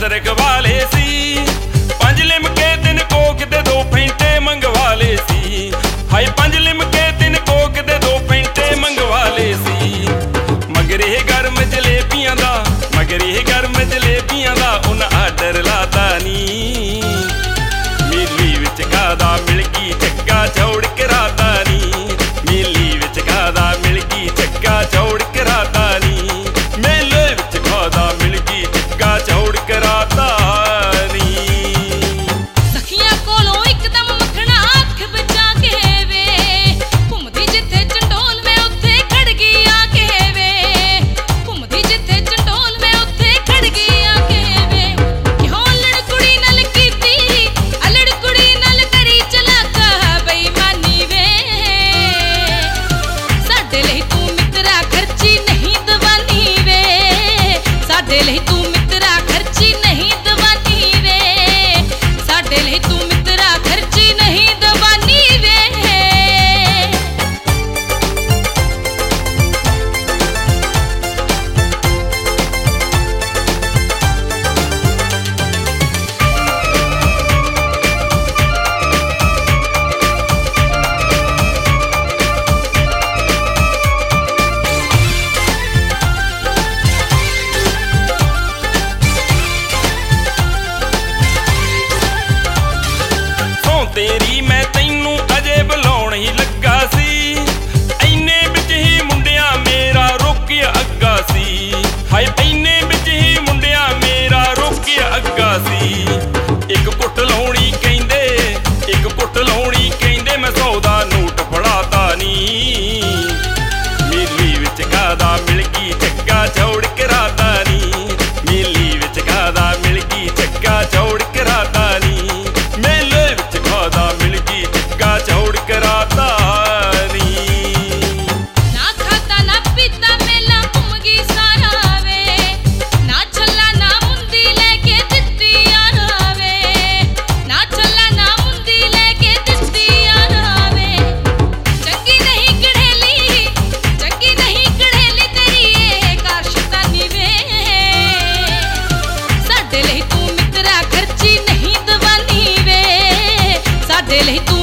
ਰਖਵਾ ਲਏ ਸੀ। 5 ਲਿਮਕੇ 3 ਕੋਕ ਤੇ 2 ਫੈਂਟੇ ਮੰਗਵਾ ਲਏ ਸੀ। ਹਾਏ 5 ਲਿਮਕੇ 3 ਕੋਕ ਤੇ 2 ਫੈਂਟੇ ਮੰਗਵਾ ਲਏ ਸੀ। ਮਗਰ ਇਹ ਗਰਮ ਜਲੇਬੀਆਂ ਦਾ ਉਹਨਾਂ ਆਰਡਰ ਲਾਤਾ ਨੀ। ਮੇਲੀ ਵਿੱਚ ਕਾਦਾ ਮਿਲ ਗਈ ਚੱਗਾ ਚੌੜ ਕਰਾਤਾ ਨੀ। ਮੇਲੀ ਵਿੱਚ ਕਾਦਾ ਮਿਲ ਗਈ ਚੱਗਾ ਚੌੜ ਕਰਾਤਾ ਨੀ। ਮੇਲੇ ਵਿੱਚ ਕਾਦਾ ਮਿਲ ਗਈ ਚੱਗਾ ਚੌੜ ਕਰਾਤਾ ਨੀ। ਸਖੀਆਂ ਕੋਲੋਂ ਇੱਕਦਮ ਮੱਖਣਾ ਅੱਖ ਬਚਾ ਕੇ ਵੇ, ਘੁੰਮਦੀ ਜਿੱਥੇ ਚੰਡੋਲ ਮੈਂ ਉੱਥੇ ਖੜ ਗਈ ਆ ਕੇ ਵੇ। ਘੁੰਮਦੀ ਜਿੱਥੇ ਚੰਡੋਲ ਮੈਂ ਉੱਥੇ ਖੜ ਗਈ ਆ ਕੇ ਵੇ। ਕਿਉਂ ਅਲੜ ਕੁੜੀ ਨਾਲ ਕੀਤੀ, ਅਲੜ ਕੁੜੀ ਨਾਲ ਕਰੀ ਚਲਾਕਾ ਬੇਈਮਾਨੀ ਵੇ। ਸਾਡੇ ਲਈ ਤੂੰ ਮਿੱਤਰਾ ਖਰਚੀ ਨਹੀਂ ਦਵਾਨੀ ਵੇ। ਸਾਡੇ ਲਈ ਤੂੰ ਮਿੱਤਰਾ ਖਰਚੀ ਨਹੀਂ ਦਵਾਨੀ ਵੇ। ਸਾਡੇ ਲਈ ਤੂੰ ਮਿੱਤਰਾ ਖਰਚੀ ਨਹੀਂ ਦਵਾਨੀ ਵੇ। ਤੇਰੀ ਮੈਂ ਤੈਨੂੰ ਅਜੇ ਬੁਲਾਉਣ ਹੀ ਲੱਗਾ ਸੀ। ਐਨੇ ਵਿੱਚ ਹੀ ਮੁੰਡਿਆਂ ਮੇਰਾ ਰੋਕਿਆ ਅੱਗਾ ਸੀ। ਹਾਏ ਐਨੇ ਵਿੱਚ ਹੀ ਮੁੰਡਿਆਂ ਮੇਰਾ ਰੋਕਿਆ ਅੱਗਾ ਸੀ। ਇੱਕ ਘੁੱਟ ਲਾਉਣੀ ਕਹਿੰਦੇ, ਇੱਕ ਘੁੱਟ ਲਾਉਣੀ ਕਹਿੰਦੇ ਮੈਂ 100 ਦਾ ਨੋਟ ਫੜਾਤਾ ਨੀ। ਮੇਲੀ ਵਿੱਚ ਕਾਦਾ ਮਿਲ ਗਈ ਚੱਗਾ ਚੌੜ ਕਰਾਤਾ ਨੀ। ਮੇਲੀ ਵਿੱਚ ਕਾਦਾ ਮਿਲ ਗਈ ਚੱਗਾ ਚੌੜ ਕਰਾਤਾ ਨੀ। ਮੇਲੇ ਵਿੱਚ ਕਾਦਾ ਮਿਲ ਗਈ ਚੱਗਾ ਚੌੜ ਕਰਾਤਾ ਨੀ। ਨਾ ਖਾਦਾ ਨਾ ਪੀਤਾ ਮੇਲਾ ਘੁੰਮ ਗਈ ਸਾਰਾ ਵੇ। ਨਾ ਛੱਲਾ ਨਾ ਮੁੰਦੀ ਲੈ ਕੇ ਦਿੱਤੀ ਯਾਰਾ ਵੇ। ਨਾ ਛੱਲਾ ਨਾ ਮੁੰਦੀ ਲੈ ਕੇ ਦਿੱਤੀ ਯਾਰਾ ਵੇ। ਚੰਗੀ ਨਹੀਂ ਕੜੇਲੀ, ਚੰਗੀ ਨਹੀਂ ਕੜੇਲੀ ਤੇਰੀ ਇਹ ਕਾਰਸ਼ਤਾਨੀ ਵੇ। ਸਾਡੇ ਲਈ ਤੂੰ ਮਿੱਤਰਾ ਖਰਚੀ ਨਹੀਂ ਦਵਾਨੀ ਵੇ। ਸਾਡੇ ਲਈ ਤੂੰ